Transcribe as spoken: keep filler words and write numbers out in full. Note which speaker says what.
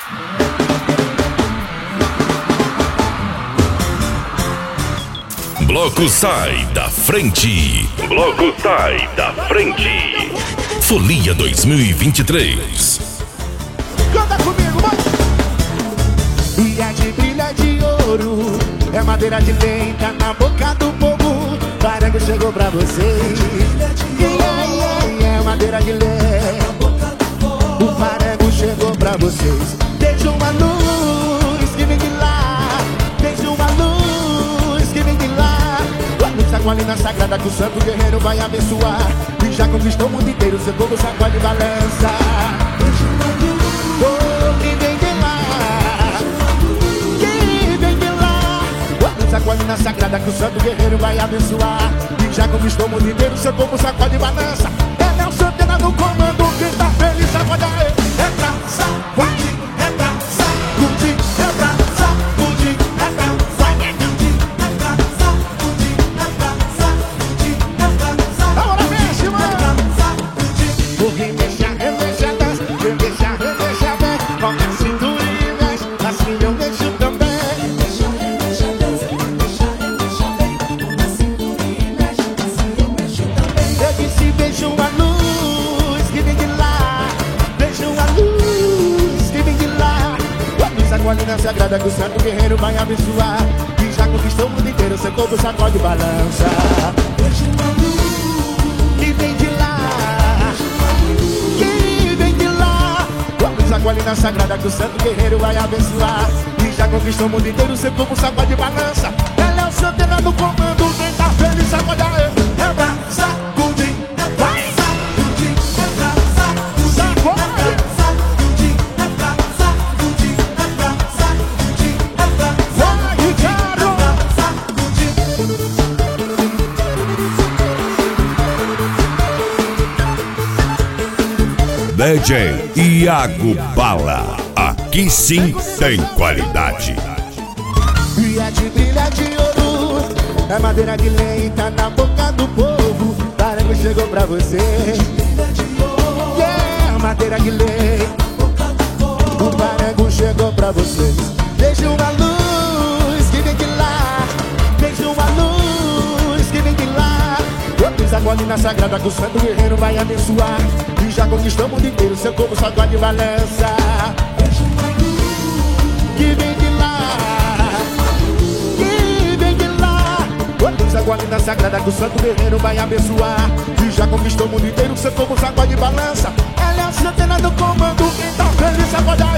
Speaker 1: Bloco sai da frente. Bloco sai da frente. Folia dois mil e vinte e três.
Speaker 2: Canta comigo, mano. E é de brilha de ouro, é madeira de lei, tá na boca do povo. Parango chegou pra vocês. E é, é, é madeira de lei, o parango chegou pra vocês. Deixa uma luz que vem de lá, deixa uma luz que vem de lá. A sacolinha sagrada que o santo guerreiro vai abençoar. E já conquistou o mundo inteiro, seu povo sacode e balança. Deixa uma luz, oh, que vem de lá, que vem de lá. A sacolinha sagrada que o santo guerreiro vai abençoar. E já conquistou o mundo inteiro, seu povo sacode e balança. É Léo Santana no comando, quem tá feliz sacode aí. É pra sacode, é pra sacudir, é pra sacudir, é pra sacudir, é pra sacudir, é pra sacudir, é pra sacudir. Agora mexe, mano! O remexa, remexa, dança, remexa, remexa, vem. Com a cintura e mexe, assim eu mexo também. Remexa, remexa, dança, remexa, remexa, vem. Com a cintura e mexe, assim eu mexo também. Eu disse, beijo uma luz que vem de lá, beijo uma luz que vem de lá. Sacolinha sagrada que o santo guerreiro vai abençoar. E já conquistou o mundo inteiro, seu corpo sacode e balança. Beijo uma luz que vem de lá, que vem de lá. Sacolinha sagrada que o santo guerreiro vai abençoar. E já conquistou o mundo inteiro, seu corpo sacode e balança. Ela é o Santana no comando, quem tá feliz sacode aí. É pra sacudir, é pra sacudir, é pra sacudir, é pra sacudir, é pra sacudir, é pra sacudir, é pra sacudir, é pra sacudir.
Speaker 1: D J Iago Bala. Aqui sim tem qualidade.
Speaker 2: E é de brilha de ouro, é madeira de lei, tá na boca do povo. Parango chegou pra você. Yeah, madeira de lei, o parango chegou pra vocês. Deixa uma luz que vem de lá, deixa uma luz que vem de lá. A sacolinha sagrada que o santo guerreiro vai abençoar. E já conquistou o mundo inteiro, seu corpo sacode e balança. Deixa uma luz que vem de lá, que vem de lá. A sacolinha sagrada que o santo guerreiro vai abençoar. E já conquistou o mundo inteiro, seu corpo sacode e balança. Ela é a Santana do comando, quem tá feliz sacode.